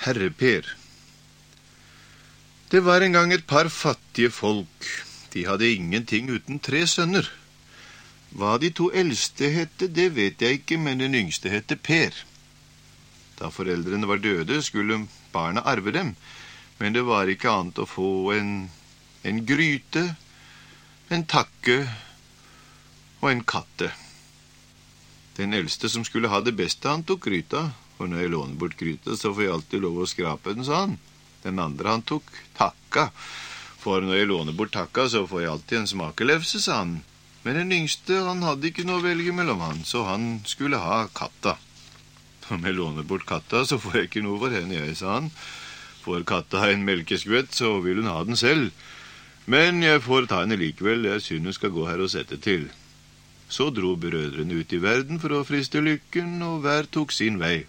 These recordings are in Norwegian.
Herre-Per. Det var en gang et par fattige folk. De hadde ingenting uten 3 sønner. Hva de 2 eldste hette, det vet jeg ikke, men den yngste hette Per. Da foreldrene var døde, skulle barna arve dem, men det var ikke annet å få en gryte, en takke og en katte. Den eldste som skulle ha det beste, han tok gryta, og når jeg låner bort gryta, så får jeg alltid lov å skrape den, sa han. Den andre han tok takka, for når jeg låner bort takka, så får jeg alltid en smakelefse, sa han. Men den yngste, han hadde ikke noe å velge mellom han, så han skulle ha katta. Om jeg låner bort katta, så får jeg ikke noe for henne, sa han. Får katta en melkeskvett, så vil hun ha den selv. Men jeg får ta henne likevel, jeg synes hun skal gå her og sette til. Så dro brødrene ut i verden for å friste lykken, og hver tok sin vei.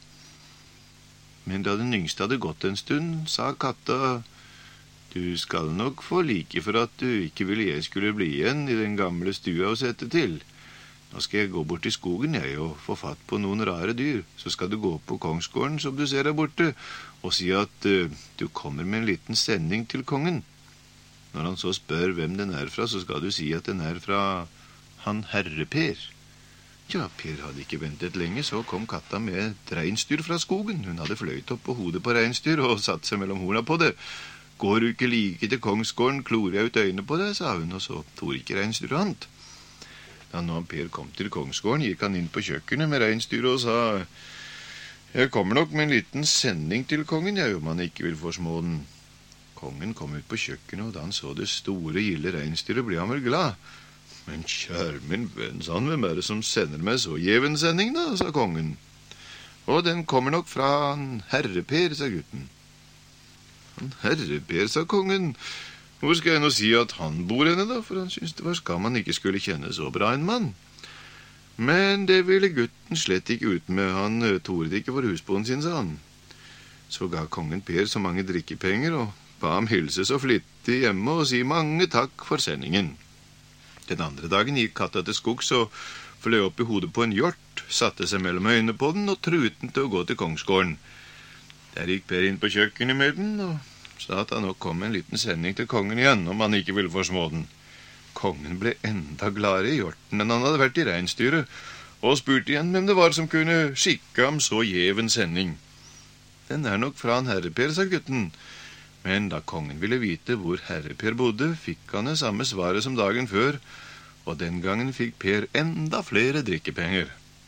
Men da den yngste hadde gått en stund, sa katta, «Du skal nok få like for at du ikke ville jeg skulle bli igjen i den gamle stua og sette til. Nå skal jeg gå bort til skogen, jeg, og få fatt på noen rare dyr. Så skal du gå på kongsgården som du ser der borte, og si at du kommer med en liten sending til kongen. Når han så spør hvem den er fra, så skal du si at den er fra han Herre-Per.» Ja, Per hadde ikke ventet lenge, så kom katta med et reinsdyr fra skogen. Hun hadde fløyt opp på hodet på reinsdyr og satt seg mellom horna på det. «Går du ikke like til kongsgården, klorer jeg ut øynene på deg», sa hun, og så tog ikke reinsdyret hant. Da når Per kom til kongsgården, gikk han inn på kjøkkenet med reinsdyret og sa, «Jeg kommer nok med en liten sending til kongen, jeg, om han ikke vil forsmå den.» Kongen kom ut på kjøkkenet, og da han så det store, gilde reinsdyret, ble han vel glad. «Men kjære min venn, sa han, hvem er det som sender meg så gjeven sending da?» sa kongen. «Og den kommer nok fra han Herre-Per», sa gutten. «Han Herre-Per», sa kongen. «Hvor skal jeg nå si at han bor henne da? For han synes det var skam han ikke skulle kjenne så bra en mann.» Men det ville gutten slett ikke ut med. Han torde ikke for husbonden sin, sa han. Så ga kongen Per så mange drikkepenger og ba ham hilse så flittig hjemme og si mange takk for sendingen. Den andre dagen gikk katta til skogs og fløy opp i hodet på en hjort, satte seg mellom øynene på den og truet den til å gå til kongsgården. Der gikk Per inn på kjøkkenet med den og sa at han nok kom med en liten sending til kongen igjen, om han ikke ville forsmå den. Kongen ble enda gladere i hjorten enn han hadde vært i reinsdyret, og spurte igjen hvem det var som kunne skikke ham så gjeven sending. «Den er nok fra han Herre-Per», sa gutten. Men da kongen ville vite hvor Herre-Per bodde, fikk han det samme svaret som dagen før, og den gangen fikk Per enda flere drikkepenger.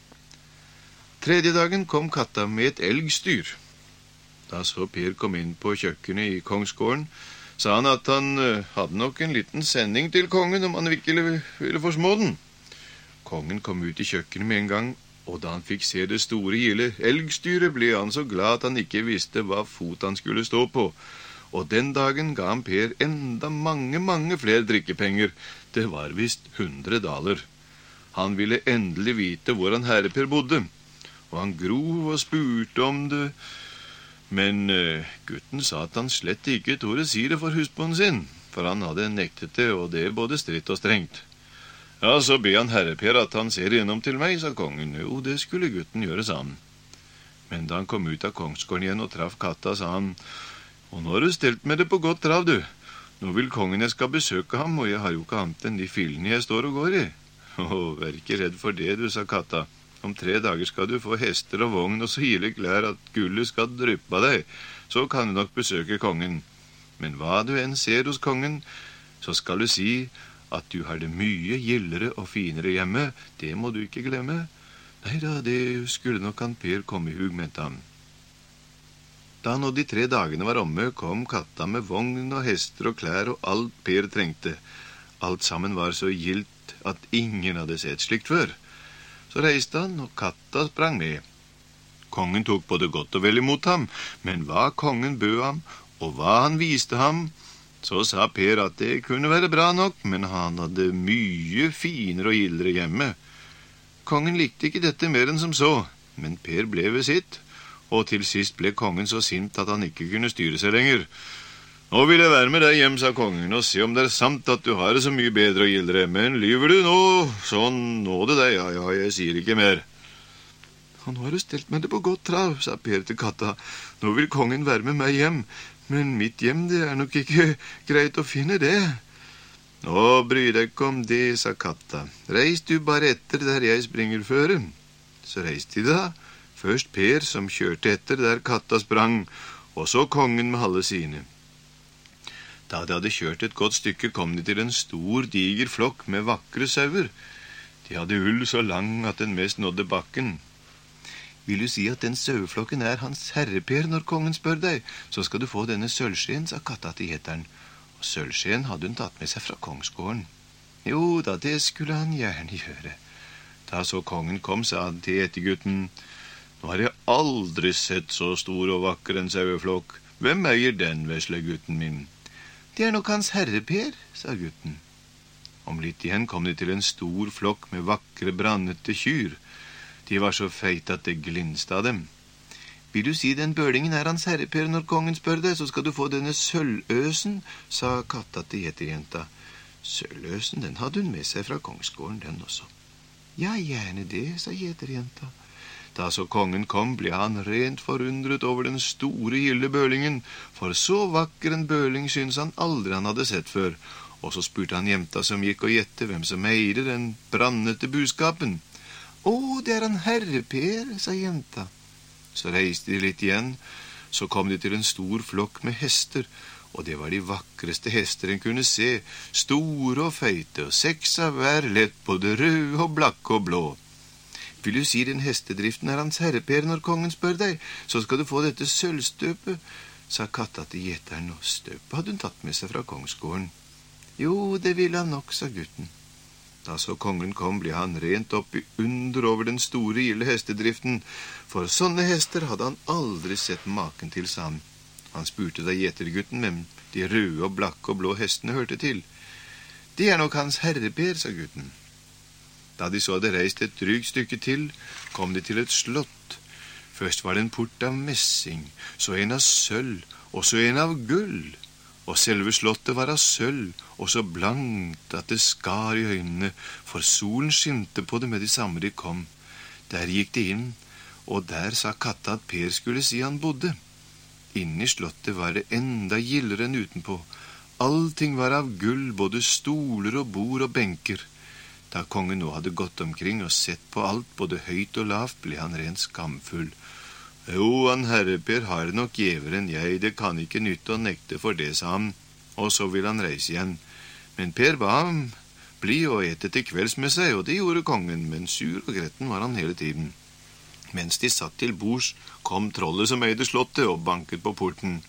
3. dagen kom katta med et elgstyr. Da så Per kom inn på kjøkkenet i kongsgården, sa han at han hadde nok en liten sending til kongen om han ikke ville forsmå den. Kongen kom ut i kjøkkenet med en gang, og da han fikk se det store gilde elgstyret, ble han så glad at han ikke visste hva fot han skulle stå på. Og den dagen ga han Per enda mange flere drikkepenger. Det var visst 100 daler. Han ville endelig vite hvor han Herre-Per bodde, og han grov og spurte om det. Men gutten sa at han slett ikke torde si det for husbonden sin, for han hadde nektet det, og det både stritt og strengt. «Ja, så be han Herre-Per at han ser gjennom til meg», sa kongen. Jo, det skulle gutten gjøre, sa han. Men da han kom ut av kongsgården igjen og traff katta, sa han, «Og nå har du stelt med det på godt trav, du. Nå vil kongen jeg skal besøke ham, og jeg har jo ikke annet enn de fillene jeg står og går i.» «Vær ikke redd for det, du», sa katta. «Om 3 dager skal du få hester og vogn og så gilde klær at gullet skal dryppe av deg. Så kan du nok besøke kongen. Men hva du enn ser hos kongen, så skal du si at du har det mye gildere og finere hjemme. Det må du ikke glemme.» «Neida, det skulle nok han Per komme i hug», mente han. Da nå de 3 dagene var omme, kom katta med vogn og hester og klær og alt Per trengte. Alt sammen var så gildt at ingen hadde sett slikt før. Så reiste han, og katta sprang med. Kongen tok både godt og vel imot ham, men hva kongen bød ham, og hva han viste ham, så sa Per at det kunne være bra nok, men han hadde mye finere og gildere hjemme. Kongen likte ikke dette mer enn som så, men Per ble ved sitt, og til sist ble kongen så sint at han ikke kunne styre seg lenger. «Nå vil jeg være med deg hjem», sa kongen, «og se om det er sant at du har det så mye bedre og gildere. Men lyver du nå, så nå det deg, ja, jeg sier ikke mer.» nå har du stelt meg det på godt trav, sa Per til katta. Nå vil kongen være med meg hjem, men mitt hjem, det er nok ikke greit å finne det. Nå bryr deg ikke om det, sa katta. Reis du bare etter der jeg springer føre. Så reiste de da. Først Per som kjørte etter der katta sprang, og så kongen med alle sine. Da de hadde kjørt et godt stykke, kom de til en stor, diger flokk med vakre sauer. De hadde ull så lang at den mest nådde bakken. Vil du si at den saueflokken er hans herre, Per, når kongen spør deg, så skal du få denne sølvskjeen, sa katta til gjeteren. Og sølvskjeen hadde hun tatt med seg fra kongsgården. Jo da, det skulle han gjerne gjøre. Da så kongen kom, sa han til gjetergutten, nå har jeg aldri sett så stor og vakker en saueflokk. Hvem eier den, vesle gutten min? Det er nok hans herre, Per, sa gutten. Om litt igjen kom de til en stor flokk med vakre, brannete kyr. De var så feite at det glinste av dem. Vil du si den bølingen er hans herre, Per, når kongen spør deg, så skal du få denne sølvøsen, sa katta til gjeterjenta. Sølvøsen, den hadde hun med seg fra kongsgården, den også. Ja, gjerne det, sa gjeterjenta. Da så kongen kom, ble han rent forundret over den store, gilde bølingen, for så vakker en bøling synes han aldri han hadde sett før. Og så spurte han jenta som gikk og gjette hvem som eide den brannete buskapen. Å, det er han herre, Per, sa jenta. Så reiste de litt igjen, så kom de til en stor flokk med hester, og det var de vakreste hester en kunne se, store og feite, og 6 av hver lett, både røde og blakke og blå. Vil du si den hestedriften er hans herre, Per, når kongen spør deg, så skal du få dette sølvstøpet, sa katta til gjeteren, og støpet hadde hun tatt med seg fra kongsgården. Jo, det ville han nok, sa gutten. Da så kongen kom, ble han rent opp i under over den store, gilde hestedriften, for sånne hester hadde han aldri sett maken til, sa han. Han spurte da gjetergutten hvem de røde og blakke og blå hestene hørte til. Det er nok hans herre, Per, sa gutten. Da de så hadde reist et drygt stykke til, kom de til et slott. Først var det en port av messing, så en av sølv, og så en av gull. Og selve slottet var av sølv, og så blankt at det skar i øynene, for solen skinte på det med det samme de kom. Der gikk de inn, og der sa katta at Per skulle si han bodde. Inne i slottet var det enda gildere enn utenpå. Allting var av gull, både stoler og bord og benker. Da kongen nå hadde gått omkring og sett på alt, både høyt og lavt, ble han rent skamfull. Jo, han herre Per har nok gjevere enn jeg, det kan ikke nytte å nekte for det, sa han, og så ville han reise igjen. Men Per ba ham bli og ete til kvelds med seg, og det gjorde kongen, men sur og gretten var han hele tiden. Mens de satt til bords, kom trollet som eide slottet og banket på porten.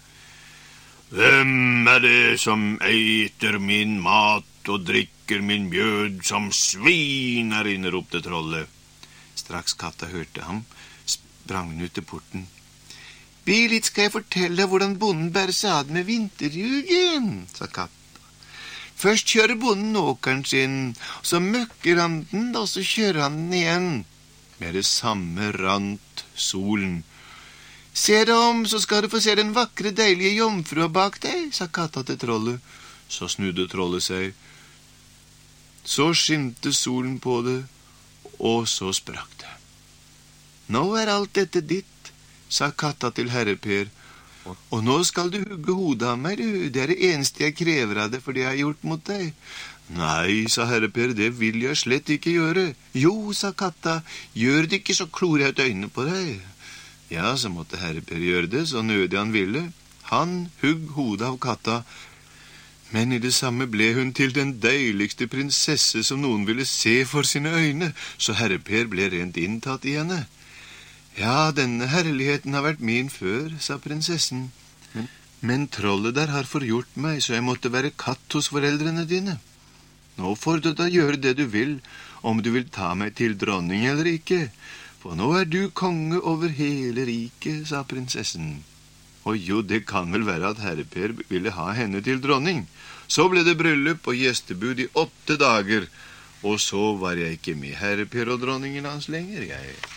Hvem er det som eter min mat og drikker min mjød som svin her inne, ropte trollet. Straks katta hørte ham, sprang hun ut til porten. Be litt, skal jeg fortelle deg hvordan bonden bærer seg ad med vinterjugen, sa katta. Først kjører bonden åkeren sin, så møkker han den, og så kjører han den igjen. Med det samme rant solen. Se deg om, så skal du få se den vakre, deilige jomfrua bak deg, sa katta til trollet. Så snudde trollet seg. Så skinte solen på det, og så sprakk det. Nå er alt dette ditt, sa katta til herre Per, og nå skal du hugge hodet av meg, du. Det er det eneste jeg krever av det for det jeg har gjort mot deg. Nei, sa herre Per, det vil jeg slett ikke gjøre. Jo, sa katta, gjør det ikke, så klorer jeg ut øynene på deg. Ja, så måtte herre Per gjøre det, så nødig han ville. Han hugg hodet av katta, men i det samme ble hun til den deiligste prinsesse som noen ville se for sine øyne, så herre Per ble rent inntatt i henne. Ja, denne herligheten har vært min før, sa prinsessen, men trollet der har forgjort meg, så jeg måtte være katt hos foreldrene dine. Nå får du da gjøre det du vil, om du vil ta meg til dronning eller ikke, for nå er du konge over hele riket, sa prinsessen. Og jo, det kan vel være at herre Per ville ha henne til dronning. Så ble det bryllup og gjestebud i 8 dager, og så var jeg ikke med herre Per og dronningen hans lenger, jeg.